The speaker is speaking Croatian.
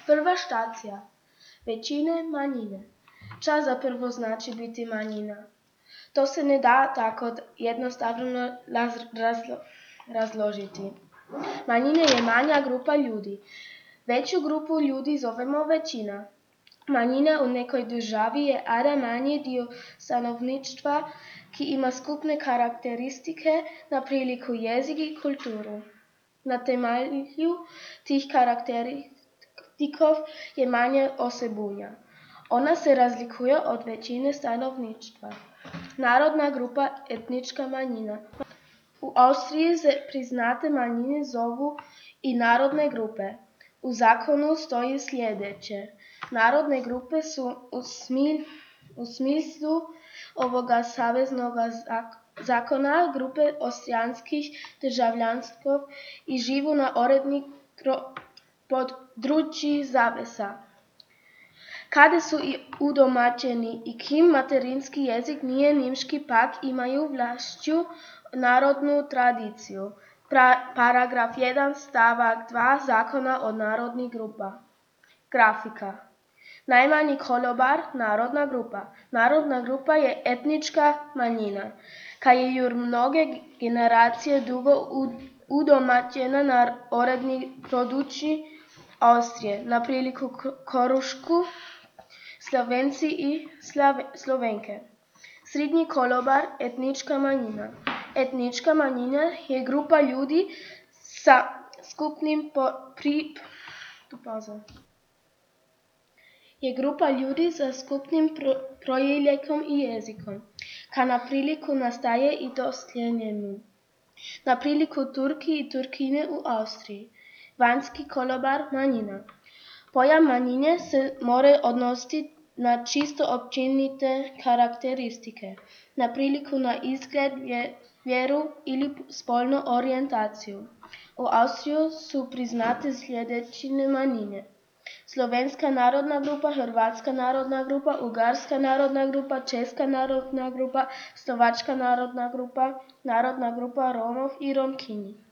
Prva štacija. Većine, manjine. Šta zapravo znači biti manjina? To se ne da tako jednostavno razložiti. Manjine je manja grupa ljudi. Veću grupu ljudi zovemo većina. Manjina u nekoj državi je manji dio stanovništva ki ima skupne karakteristike, na priliku jezik i kulturu. Na temelju tih karakteristikov je manje osebunja. Ona se razlikuje od većine stanovništva. Narodna grupa, etnička manjina. U Austriji se priznate manjine zovu i narodne grupe. U zakonu stoji sljedeće. Narodne grupe su u smislu ovoga saveznog zakona grupe austrijanskih državljanskog i živu na urednih područji zavesa. Kada su i udomaćeni i kim materinski jezik nije nimški, pak imaju vlašću narodnu tradiciju. Paragraf 1 stavak 2 zakona o narodnih grupa. Grafika. Najmanji kolobar, narodna grupa. Narodna grupa je etnička manjina, kaj je jur mnoge generacije dugo udomaćena na urednih područji Austrije, na priliku Korušku, Slovenci i Slovenke. Srednji kolobar, etnička manjina. Etnička manjina je grupa ljudi sa skupnim projevljekom i jezikom, ka na priliku nastaje i dosljednjemu. Na priliku Turki i Turkine u Austriji. Vanjski kolobar, manjina. Pojam manjine se mora odnositi na čisto općenite karakteristike, na priliku na izgled, vjeru ili spolnu orijentaciju. U Austriji su priznate sljedeće manjine. Slovenska narodna grupa, Hrvatska narodna grupa, Ugarska narodna grupa, Česka narodna grupa, Slovačka narodna grupa Romov i Romkinji.